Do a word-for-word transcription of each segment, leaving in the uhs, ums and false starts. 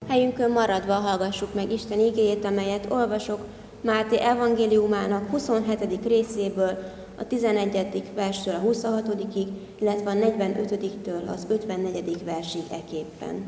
Helyünkön maradva hallgassuk meg Isten igéjét, amelyet olvasok Máté evangéliumának huszonhetedik részéből, a tizenegyedik verstől a huszonhatodikig, illetve a negyvenötödiktől az ötvennegyedik versig eképpen.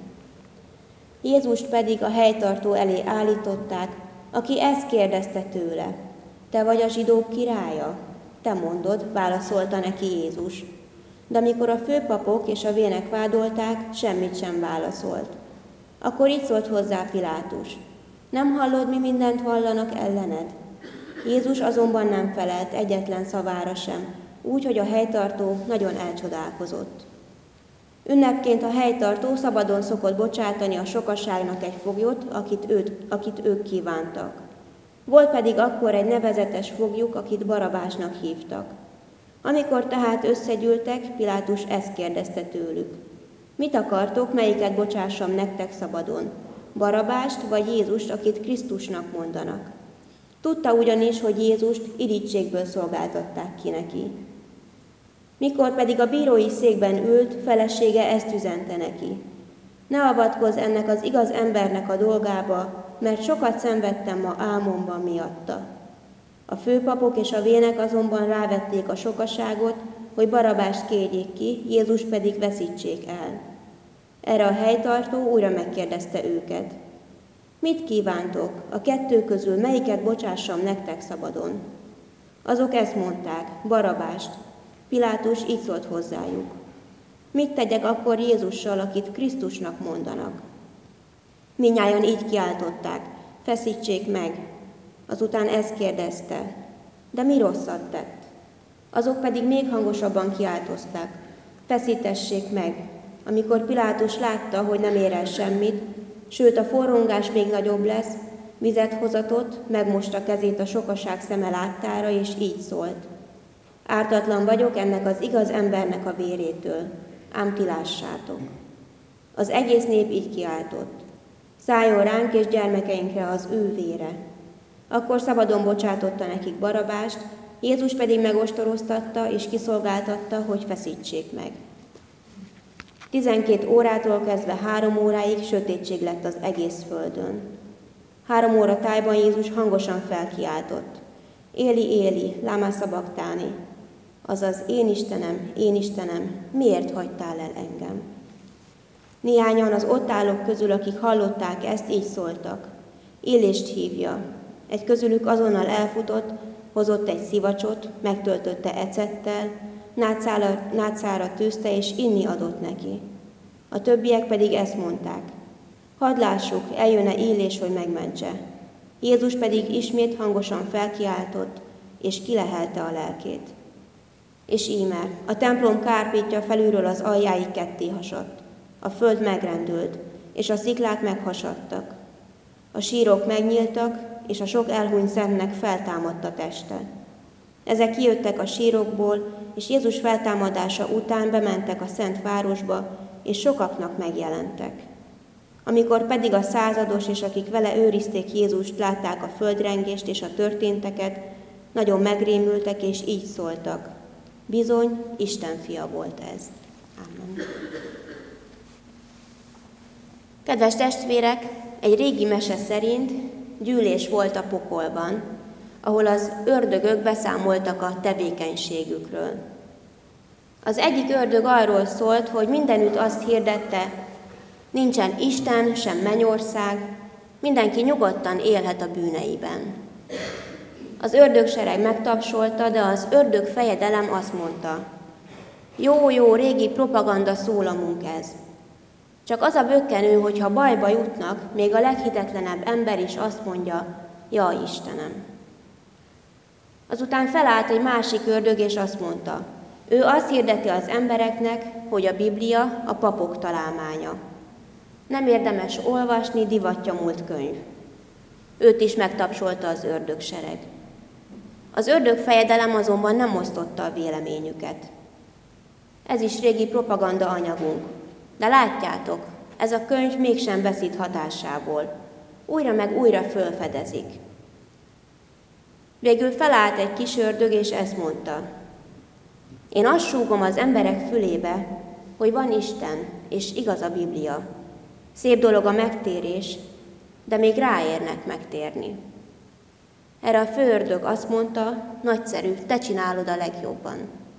Jézust pedig a helytartó elé állították, aki ezt kérdezte tőle: te vagy a zsidók királya? Te mondod, válaszolta neki Jézus. De amikor a főpapok és a vének vádolták, semmit sem válaszolt. Akkor így szólt hozzá Pilátus: nem hallod, mi mindent vallanak ellened? Jézus azonban nem felelt egyetlen szavára sem, úgy, hogy a helytartó nagyon elcsodálkozott. Ünnepként a helytartó szabadon szokott bocsátani a sokaságnak egy foglyot, akit, őt, akit ők kívántak. Volt pedig akkor egy nevezetes foglyuk, akit Barabásnak hívtak. Amikor tehát összegyűltek, Pilátus ezt kérdezte tőlük: mit akartok, melyiket bocsássam nektek szabadon? Barabást vagy Jézust, akit Krisztusnak mondanak? Tudta ugyanis, hogy Jézust irítségből szolgáltatták ki neki. Mikor pedig a bírói székben ült, felesége ezt üzente neki: ne avatkozz ennek az igaz embernek a dolgába, mert sokat szenvedtem ma álmomban miatta. A főpapok és a vének azonban rávették a sokaságot, hogy Barabást kérjék ki, Jézus pedig veszítsék el. Erre a helytartó újra megkérdezte őket: mit kívántok, a kettő közül melyiket bocsássam nektek szabadon? Azok ezt mondták: Barabást. Pilátus így szólt hozzájuk: mit tegyek akkor Jézussal, akit Krisztusnak mondanak? Mindnyájan így kiáltották: feszítsék meg. Azután ezt kérdezte: de mi rosszat tett? Azok pedig még hangosabban kiáltozták: feszítessék meg. Amikor Pilátus látta, hogy nem ér el semmit, sőt a forrongás még nagyobb lesz, vizet hozatott, megmosta kezét a sokaság szeme láttára, és így szólt: ártatlan vagyok ennek az igaz embernek a vérétől, ám ti lássátok. Az egész nép így kiáltott: szálljon ránk és gyermekeinkre az ő vére. Akkor szabadon bocsátotta nekik Barabást, Jézus pedig megostoroztatta és kiszolgáltatta, hogy feszítsék meg. Tizenkét órától kezdve három óráig sötétség lett az egész földön. Három óra tájban Jézus hangosan felkiáltott: Éli, Éli, láma szabaktáni, azaz én Istenem, én Istenem, miért hagytál el engem? Néhányan az ott állók közül, akik hallották ezt, így szóltak: Élést hívja. Egy közülük azonnal elfutott, hozott egy szivacsot, megtöltötte ecettel, nátszára, nátszára tűzte és inni adott neki. A többiek pedig ezt mondták: hadd lássuk, eljön-e Élés, hogy megmentse. Jézus pedig ismét hangosan felkiáltott, és kilehelte a lelkét. És íme, a templom kárpítja felülről az aljáig ketté hasadt. A föld megrendült, és a sziklák meghasadtak. A sírok megnyíltak, és a sok elhunyt szentnek feltámadt a teste. Ezek kijöttek a sírokból, és Jézus feltámadása után bementek a szent városba, és sokaknak megjelentek. Amikor pedig a százados és akik vele őrizték Jézust látták a földrengést és a történteket, nagyon megrémültek, és így szóltak: bizony, Isten fia volt ez. Ámen. Kedves testvérek, egy régi mese szerint gyűlés volt a pokolban, ahol az ördögök beszámoltak a tevékenységükről. Az egyik ördög arról szólt, hogy mindenütt azt hirdette: nincsen Isten, sem mennyország, mindenki nyugodtan élhet a bűneiben. Az ördögsereg megtapsolta, de az ördög fejedelem azt mondta: jó-jó, régi propaganda szólamunk ez. Csak az a bökkenő, hogyha bajba jutnak, még a leghitetlenebb ember is azt mondja: jaj, Istenem. Azután felállt egy másik ördög, és azt mondta: ő azt hirdeti az embereknek, hogy a Biblia a papok találmánya. Nem érdemes olvasni, divatja múlt könyv. Őt is megtapsolta az ördögsereg. Az ördög fejedelem azonban nem osztotta a véleményüket. Ez is régi propaganda anyagunk. De látjátok, ez a könyv mégsem veszít hatásából. Újra meg újra fölfedezik. Végül felállt egy kis ördög, és ezt mondta: én azt súgom az emberek fülébe, hogy van Isten, és igaz a Biblia. Szép dolog a megtérés, de még ráérnek megtérni. Erre a főördög azt mondta, nagyszerű, te csinálod a legjobban.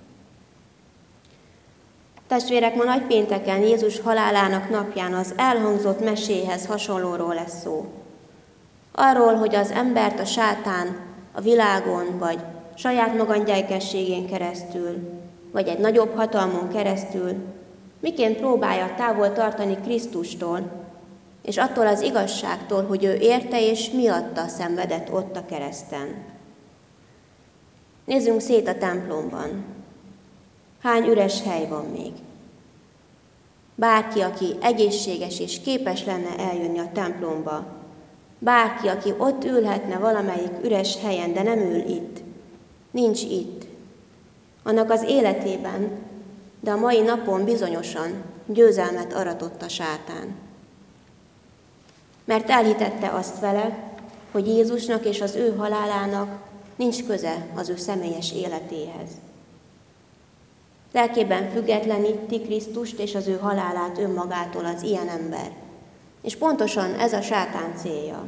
Testvérek, ma nagypénteken, Jézus halálának napján az elhangzott meséhez hasonlóról lesz szó. Arról, hogy az embert a sátán a világon, vagy saját magadgyájkességén keresztül, vagy egy nagyobb hatalmon keresztül miként próbálja távol tartani Krisztustól, és attól az igazságtól, hogy ő érte és miatta szenvedett ott a kereszten. Nézzünk szét a templomban. Hány üres hely van még? Bárki, aki egészséges és képes lenne eljönni a templomba, bárki, aki ott ülhetne valamelyik üres helyen, de nem ül itt, nincs itt. Annak az életében, de a mai napon bizonyosan győzelmet aratott a sátán. Mert elhitette azt vele, hogy Jézusnak és az ő halálának nincs köze az ő személyes életéhez. Lelkében függetleníti Krisztust és az ő halálát önmagától az ilyen ember. És pontosan ez a sátán célja.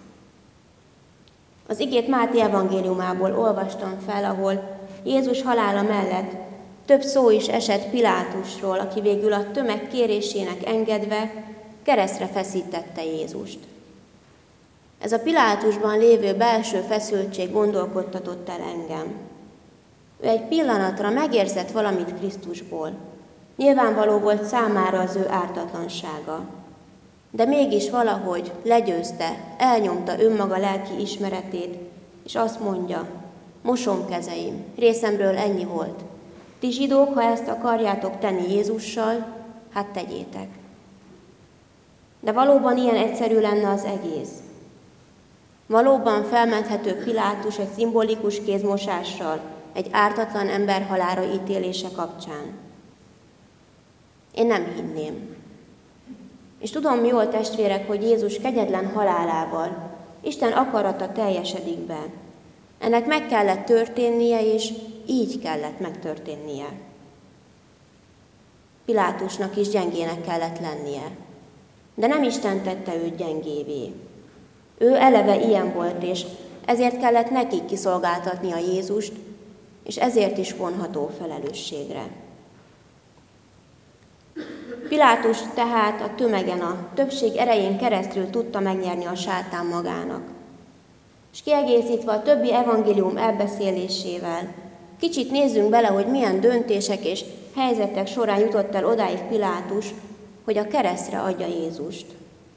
Az igét Máté evangéliumából olvastam fel, ahol Jézus halála mellett több szó is esett Pilátusról, aki végül a tömeg kérésének engedve keresztre feszítette Jézust. Ez a Pilátusban lévő belső feszültség gondolkodtatott el engem. Ő egy pillanatra megérzett valamit Krisztusból. Nyilvánvaló volt számára az ő ártatlansága. De mégis valahogy legyőzte, elnyomta önmaga lelki ismeretét, és azt mondja, mosom kezeim, részemről ennyi volt. Ti zsidók, ha ezt akarjátok tenni Jézussal, hát tegyétek. De valóban ilyen egyszerű lenne az egész. Valóban felmenthető Pilátus egy szimbolikus kézmosással, egy ártatlan ember halálra ítélése kapcsán. Én nem hinném. És tudom jól, testvérek, hogy Jézus kegyetlen halálával Isten akarata teljesedik be. Ennek meg kellett történnie, és így kellett megtörténnie. Pilátusnak is gyengének kellett lennie. De nem Isten tette őt gyengévé. Ő eleve ilyen volt, és ezért kellett nekik kiszolgáltatni a Jézust, és ezért is vonható felelősségre. Pilátus tehát a tömegen, a többség erején keresztül tudta megnyerni a sátán magának. És kiegészítve a többi evangélium elbeszélésével, kicsit nézzünk bele, hogy milyen döntések és helyzetek során jutott el odáig Pilátus, hogy a keresztre adja Jézust.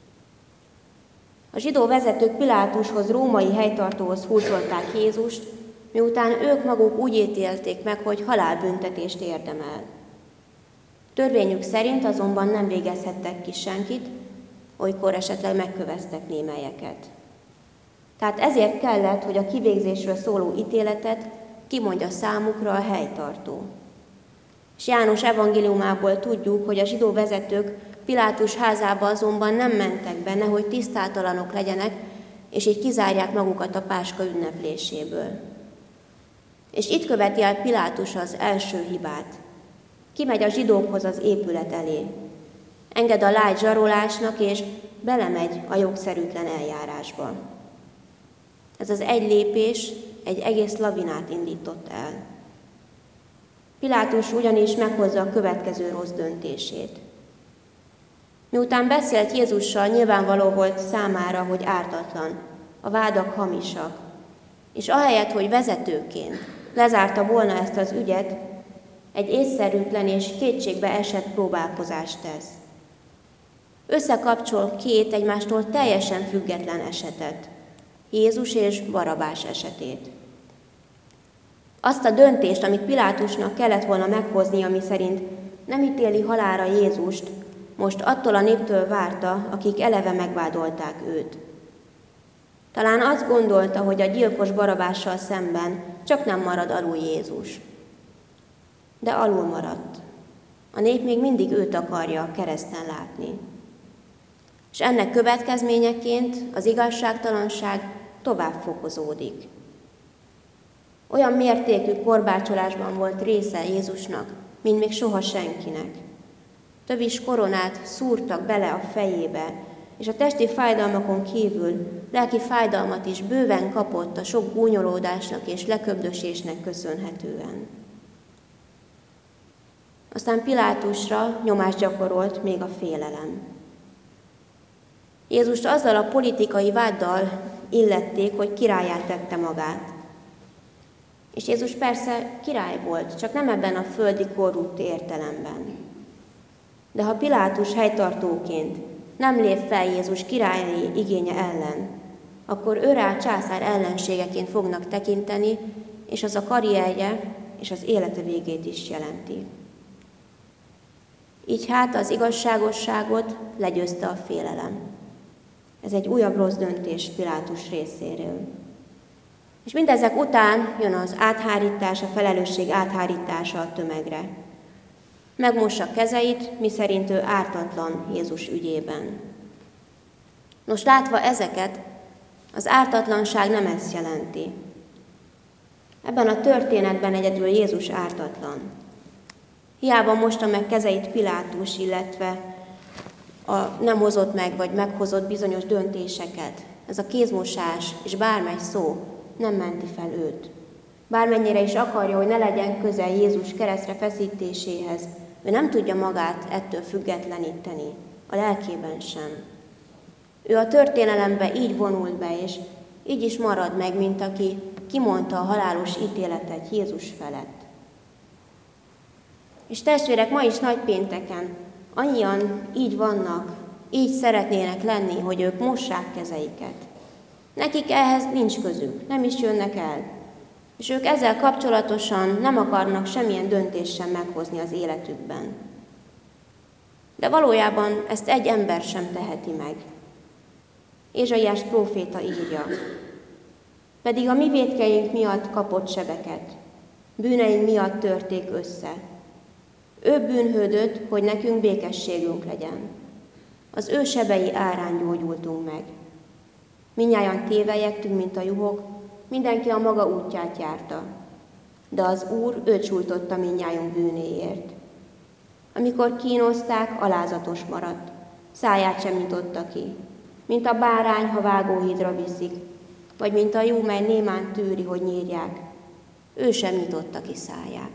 A zsidó vezetők Pilátushoz, római helytartóhoz hurcolták Jézust, miután ők maguk úgy ítélték meg, hogy halálbüntetést érdemel. Törvényük szerint azonban nem végezhettek ki senkit, olykor esetleg megköveztek némelyeket. Tehát ezért kellett, hogy a kivégzésről szóló ítéletet kimondja számukra a helytartó. És János evangéliumából tudjuk, hogy a zsidó vezetők Pilátus házába azonban nem mentek be, nehogy tisztátalanok legyenek, és így kizárják magukat a Páska ünnepléséből. És itt követi el Pilátus az első hibát. Kimegy a zsidókhoz az épület elé. Enged a lágy zsarolásnak, és belemegy a jogszerűtlen eljárásba. Ez az egy lépés egy egész lavinát indított el. Pilátus ugyanis meghozza a következő rossz döntését. Miután beszélt Jézussal, nyilvánvaló volt számára, hogy ártatlan, a vádak hamisak, és ahelyett, hogy vezetőként lezárta volna ezt az ügyet, egy észszerűtlen és kétségbe esett próbálkozást tesz. Összekapcsol két egymástól teljesen független esetet, Jézus és Barabás esetét. Azt a döntést, amit Pilátusnak kellett volna meghozni, ami szerint nem ítéli halálra Jézust, most attól a néptől várta, akik eleve megvádolták őt. Talán azt gondolta, hogy a gyilkos Barabással szemben csak nem marad alul Jézus. De alul maradt. A nép még mindig őt akarja a kereszten látni. És ennek következményeként az igazságtalanság tovább fokozódik. Olyan mértékű korbácsolásban volt része Jézusnak, mint még soha senkinek. Tövis koronát szúrtak bele a fejébe, és a testi fájdalmakon kívül lelki fájdalmat is bőven kapott a sok gúnyolódásnak és leköbdösésnek köszönhetően. Aztán Pilátusra nyomást gyakorolt még a félelem. Jézust azzal a politikai váddal illették, hogy királlyá tette magát. És Jézus persze király volt, csak nem ebben a földi korrupt értelemben. De ha Pilátus helytartóként nem lép fel Jézus királyi igénye ellen, akkor őrá császár ellenségeként fognak tekinteni, és az a karrierje és az élete végét is jelenti. Így hát az igazságosságot legyőzte a félelem. Ez egy újabb rossz döntés Pilátus részéről. És mindezek után jön az áthárítás, a felelősség áthárítása a tömegre. Megmossa kezeit, miszerint ő ártatlan Jézus ügyében. Nos, látva ezeket, az ártatlanság nem ezt jelenti. Ebben a történetben egyedül Jézus ártatlan. Hiába mosta meg kezeit Pilátus, illetve a nem hozott meg, vagy meghozott bizonyos döntéseket. Ez a kézmosás és bármely szó nem menti fel őt. Bármennyire is akarja, hogy ne legyen közel Jézus keresztre feszítéséhez, ő nem tudja magát ettől függetleníteni, a lelkében sem. Ő a történelembe így vonult be, és így is marad meg, mint aki kimondta a halálos ítéletet Jézus felett. És testvérek, ma is nagypénteken annyian így vannak, így szeretnének lenni, hogy ők mossák kezeiket. Nekik ehhez nincs közük, nem is jönnek el. És ők ezzel kapcsolatosan nem akarnak semmilyen döntést sem meghozni az életükben. De valójában ezt egy ember sem teheti meg. Ézsaiás próféta írja: pedig a mi vétkeink miatt kapott sebeket, bűneink miatt törték össze. Ő bűnhődött, hogy nekünk békességünk legyen. Az ő sebei árán gyógyultunk meg. Mindnyájan tévejektünk, mint a juhok, mindenki a maga útját járta. De az Úr őt sújtotta mindnyájunk bűnéért. Amikor kínozták, alázatos maradt, száját sem nyitotta ki, mint a bárány, ha vágóhídra viszik, vagy mint a juh, mely némán tűri, hogy nyírják. Ő sem nyitotta ki száját.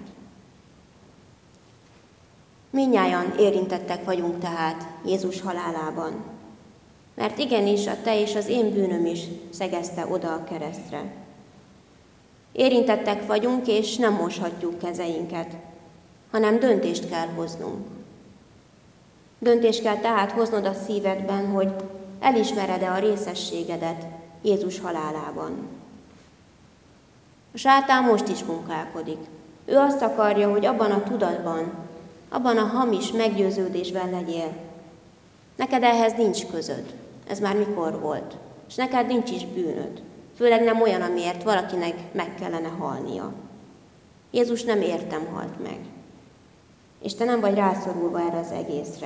Mindnyájan érintettek vagyunk tehát Jézus halálában, mert igenis a te és az én bűnöm is szegezte oda a keresztre. Érintettek vagyunk, és nem moshatjuk kezeinket, hanem döntést kell hoznunk. Döntést kell tehát hoznod a szívedben, hogy elismered-e a részességedet Jézus halálában. A sátán most is munkálkodik. Ő azt akarja, hogy abban a tudatban, abban a hamis meggyőződésben legyél. Neked ehhez nincs közöd. Ez már mikor volt. És neked nincs is bűnöd. Főleg nem olyan, amiért valakinek meg kellene halnia. Jézus nem értem halt meg. És te nem vagy rászorulva erre az egészre.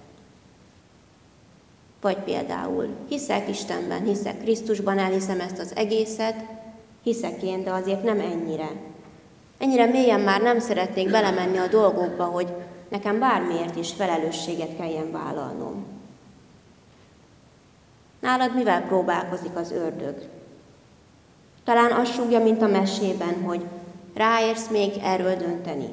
Vagy például, hiszek Istenben, hiszek Krisztusban, elhiszem ezt az egészet, hiszek én, de azért nem ennyire. Ennyire mélyen már nem szeretnék belemenni a dolgokba, hogy nekem bármiért is felelősséget kelljen vállalnom. Nálad mivel próbálkozik az ördög? Talán azt súgja, mint a mesében, hogy ráérsz még erről dönteni.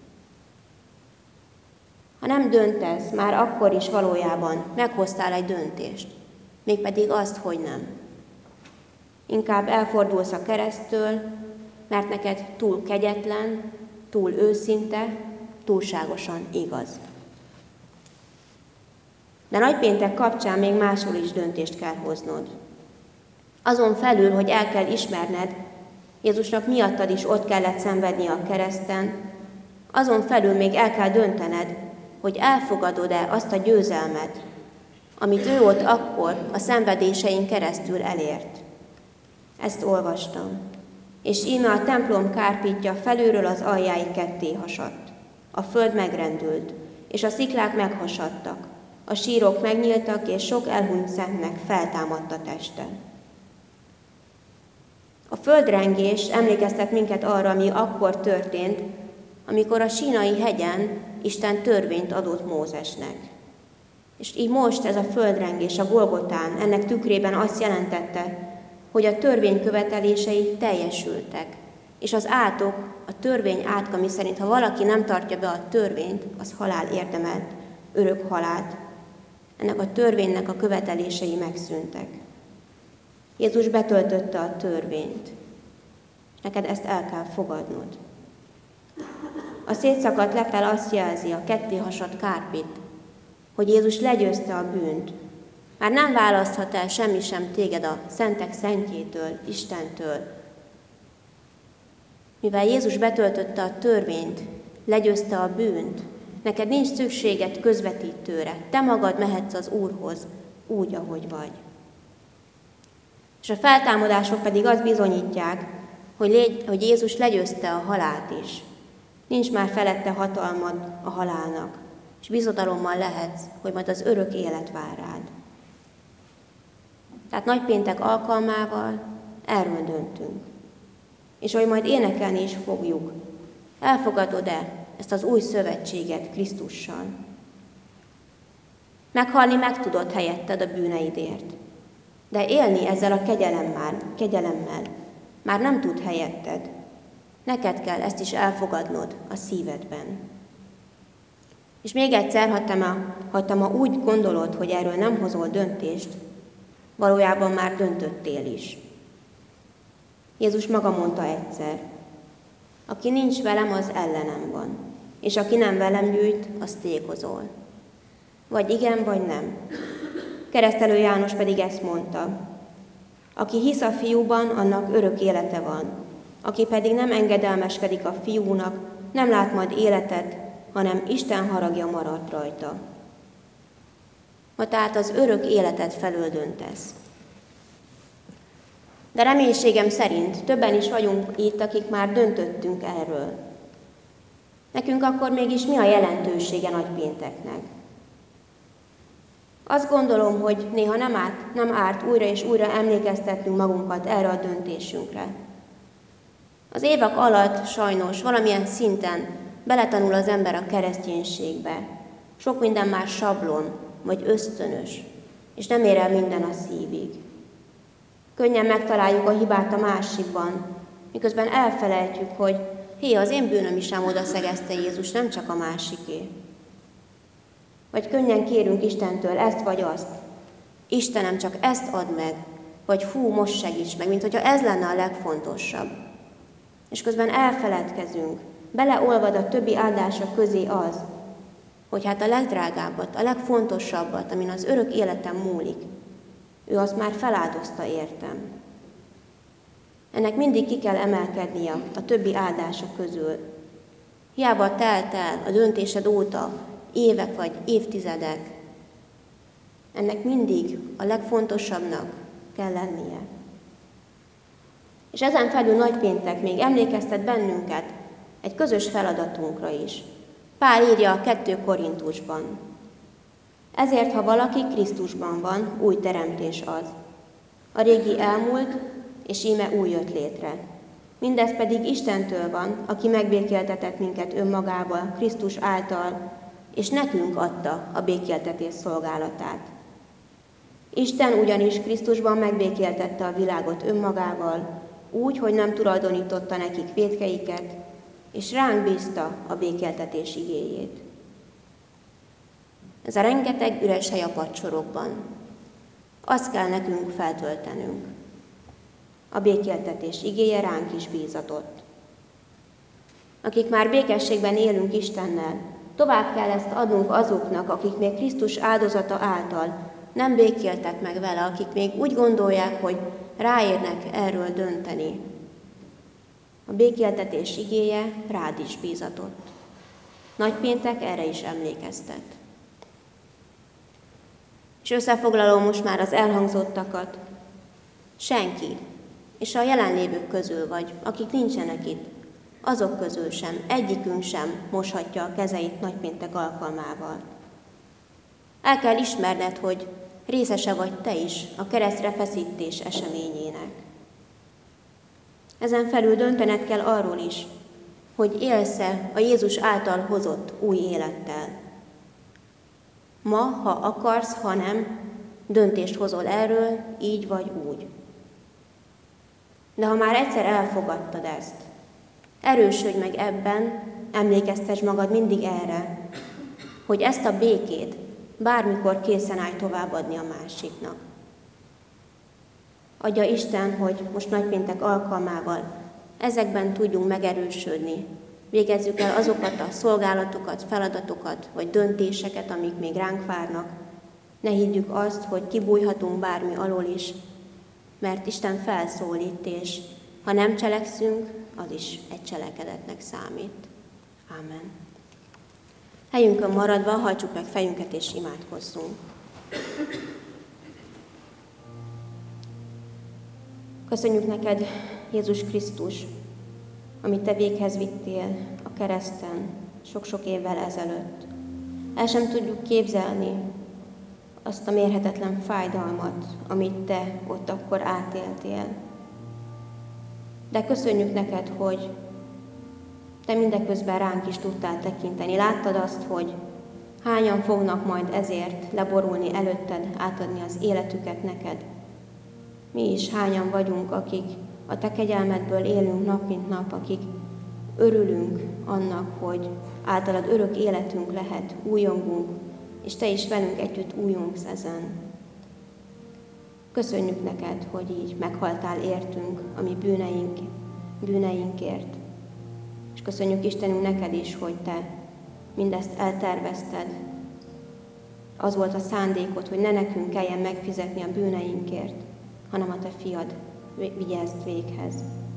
Ha nem döntesz, már akkor is valójában meghoztál egy döntést, mégpedig azt, hogy nem. Inkább elfordulsz a kereszttől, mert neked túl kegyetlen, túl őszinte, túlságosan igaz. De nagypéntek kapcsán még máshol is döntést kell hoznod. Azon felül, hogy el kell ismerned, Jézusnak miattad is ott kellett szenvednie a kereszten, azon felül még el kell döntened, hogy elfogadod-e azt a győzelmet, amit ő ott akkor a szenvedésein keresztül elért. Ezt olvastam. És íme a templom kárpítja felülről az aljáig ketté hasadt. A föld megrendült, és a sziklák meghasadtak. A sírok megnyíltak, és sok elhunyt szentnek feltámadt a teste. A földrengés emlékeztet minket arra, ami akkor történt, amikor a Sínai hegyen Isten törvényt adott Mózesnek. És így most ez a földrengés a Golgotán ennek tükrében azt jelentette, hogy a törvény követelései teljesültek, és az átok, a törvény átka, ami szerint ha valaki nem tartja be a törvényt, az halál érdemelt, örök halált. Ennek a törvénynek a követelései megszűntek. Jézus betöltötte a törvényt. Neked ezt el kell fogadnod. A szétszakadt lepel azt jelzi, a kettéhasadt kárpit, hogy Jézus legyőzte a bűnt. Már nem választhat el semmi sem téged a szentek szentjétől, Istentől. Mivel Jézus betöltötte a törvényt, legyőzte a bűnt, neked nincs szükséged közvetítőre, te magad mehetsz az Úrhoz, úgy, ahogy vagy. És a feltámadások pedig azt bizonyítják, hogy, légy, hogy Jézus legyőzte a halált is. Nincs már felette hatalmad a halálnak, és bizodalommal lehetsz, hogy majd az örök élet vár rád. Tehát nagypéntek alkalmával erről döntünk. És hogy majd énekelni is fogjuk, elfogadod-e ezt az új szövetséget Krisztussal? Meghalni meg tudod helyetted a bűneidért, de élni ezzel a kegyelemmel, kegyelemmel már nem tud helyetted. Neked kell ezt is elfogadnod a szívedben. És még egyszer, ha te ma, ha te ma úgy gondolod, hogy erről nem hozol döntést, valójában már döntöttél is. Jézus maga mondta egyszer, aki nincs velem, az ellenem van, és aki nem velem gyűjt, az tékozol. Vagy igen, vagy nem. Keresztelő János pedig ezt mondta, aki hisz a fiúban, annak örök élete van, aki pedig nem engedelmeskedik a fiúnak, nem lát majd életet, hanem Isten haragja marad rajta. Ma tehát az örök életet felől döntesz. De reménységem szerint többen is vagyunk itt, akik már döntöttünk erről. Nekünk akkor mégis mi a jelentősége nagypénteknek? Azt gondolom, hogy néha nem árt, nem árt újra és újra emlékeztetnünk magunkat erre a döntésünkre. Az évek alatt sajnos valamilyen szinten beletanul az ember a kereszténységbe. Sok minden már sablon, vagy ösztönös, és nem ér el minden a szívig. Könnyen megtaláljuk a hibát a másikban, miközben elfelejtjük, hogy hé, az én bűnöm is ám oda szegezte Jézus, nem csak a másiké. Vagy könnyen kérünk Istentől ezt vagy azt. Istenem, csak ezt add meg, vagy fú, most segíts meg, mint hogyha ez lenne a legfontosabb. És közben elfeledkezünk, beleolvad a többi áldások közé az, hogy hát a legdrágábbat, a legfontosabbat, amin az örök életem múlik, ő azt már feláldozta értem. Ennek mindig ki kell emelkednie a többi áldások közül. Hiába telt el a döntésed óta évek vagy évtizedek, ennek mindig a legfontosabbnak kell lennie. És ezen felül nagypéntek még emlékeztet bennünket egy közös feladatunkra is. Pál írja a kettő Korintusban. Ezért, ha valaki Krisztusban van, új teremtés az. A régi elmúlt, és íme új jött létre. Mindez pedig Istentől van, aki megbékéltetett minket önmagával, Krisztus által, és nekünk adta a békéltetés szolgálatát. Isten ugyanis Krisztusban megbékéltette a világot önmagával, úgy, hogy nem tulajdonította nekik vétkeiket, és ránk bízta a békéltetés igéjét. Ez a rengeteg üres hely a padsorokban. Azt kell nekünk feltöltenünk. A békéltetés igéje ránk is bízatott. Akik már békességben élünk Istennel, tovább kell ezt adnunk azoknak, akik még Krisztus áldozata által nem békéltek meg vele, akik még úgy gondolják, hogy ráérnek erről dönteni. A békéltetés igéje rád is bízatott. Nagypéntek erre is emlékeztet. És összefoglalom most már az elhangzottakat. Senki, és a jelenlévők közül vagy, akik nincsenek itt, azok közül sem, egyikünk sem moshatja a kezeit nagypéntek alkalmával. El kell ismerned, hogy részese vagy te is a keresztre feszítés eseményének. Ezen felül döntened kell arról is, hogy élsz-e a Jézus által hozott új élettel. Ma, ha akarsz, ha nem, döntést hozol erről, így vagy úgy. De ha már egyszer elfogadtad ezt, erősödj meg ebben, emlékeztess magad mindig erre, hogy ezt a békét bármikor készen állj továbbadni a másiknak. Adja Isten, hogy most nagypéntek alkalmával ezekben tudjunk megerősödni. Végezzük el azokat a szolgálatokat, feladatokat vagy döntéseket, amik még ránk várnak. Ne higgyük azt, hogy kibújhatunk bármi alól is, mert Isten felszólít, és ha nem cselekszünk, az is egy cselekedetnek számít. Ámen. Helyünkön maradva hajtsuk meg fejünket és imádkozzunk. Köszönjük neked, Jézus Krisztus, amit te véghez vittél a kereszten sok-sok évvel ezelőtt. El sem tudjuk képzelni azt a mérhetetlen fájdalmat, amit te ott akkor átéltél. De köszönjük neked, hogy te mindeközben ránk is tudtál tekinteni. Láttad azt, hogy hányan fognak majd ezért leborulni előtted, átadni az életüket neked. Mi is hányan vagyunk, akik a te kegyelmedből élünk nap mint nap, akik örülünk annak, hogy általad örök életünk lehet, újongunk, és te is velünk együtt újongsz ezen. Köszönjük neked, hogy így meghaltál értünk a mi bűneink, bűneinkért. És köszönjük Istenünk neked is, hogy te mindezt eltervezted. Az volt a szándékod, hogy ne nekünk kelljen megfizetni a bűneinkért, hanem a te fiad vigye ezt véghez.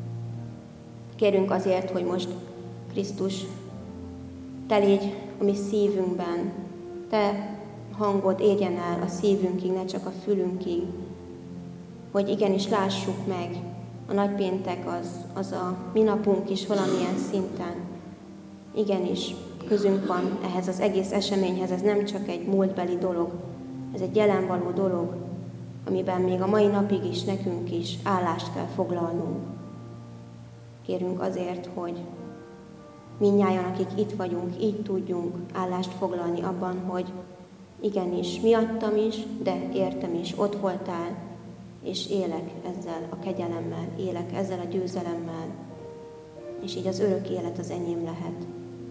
Kérünk azért, hogy most Krisztus, te légy a mi szívünkben, te hangod érjen el a szívünkig, ne csak a fülünkig, hogy igenis lássuk meg, a nagypéntek az, az a mi napunk is valamilyen szinten. Igenis, közünk van ehhez az egész eseményhez, ez nem csak egy múltbeli dolog, ez egy jelenvaló dolog, amiben még a mai napig is nekünk is állást kell foglalnunk. Kérünk azért, hogy mindnyájan, akik itt vagyunk, így tudjunk állást foglalni abban, hogy igenis, miattam is, de értem is, ott voltál, és élek ezzel a kegyelemmel, élek ezzel a győzelemmel, és így az örök élet az enyém lehet.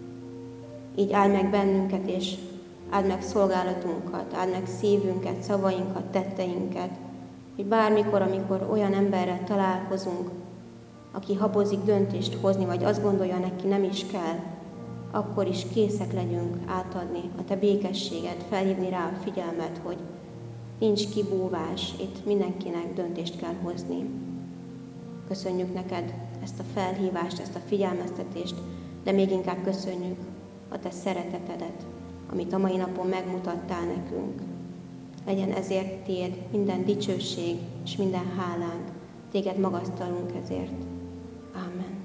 Így áld meg bennünket, és áld meg szolgálatunkat, áld meg szívünket, szavainkat, tetteinket, hogy bármikor, amikor olyan emberrel találkozunk, aki habozik döntést hozni, vagy azt gondolja, neki nem is kell, akkor is készek legyünk átadni a te békességet, felhívni rá a figyelmet, hogy nincs kibúvás, itt mindenkinek döntést kell hozni. Köszönjük neked ezt a felhívást, ezt a figyelmeztetést, de még inkább köszönjük a te szeretetedet, amit a mai napon megmutattál nekünk. Legyen ezért tiéd minden dicsőség és minden hálánk, téged magasztalunk ezért. Ámen.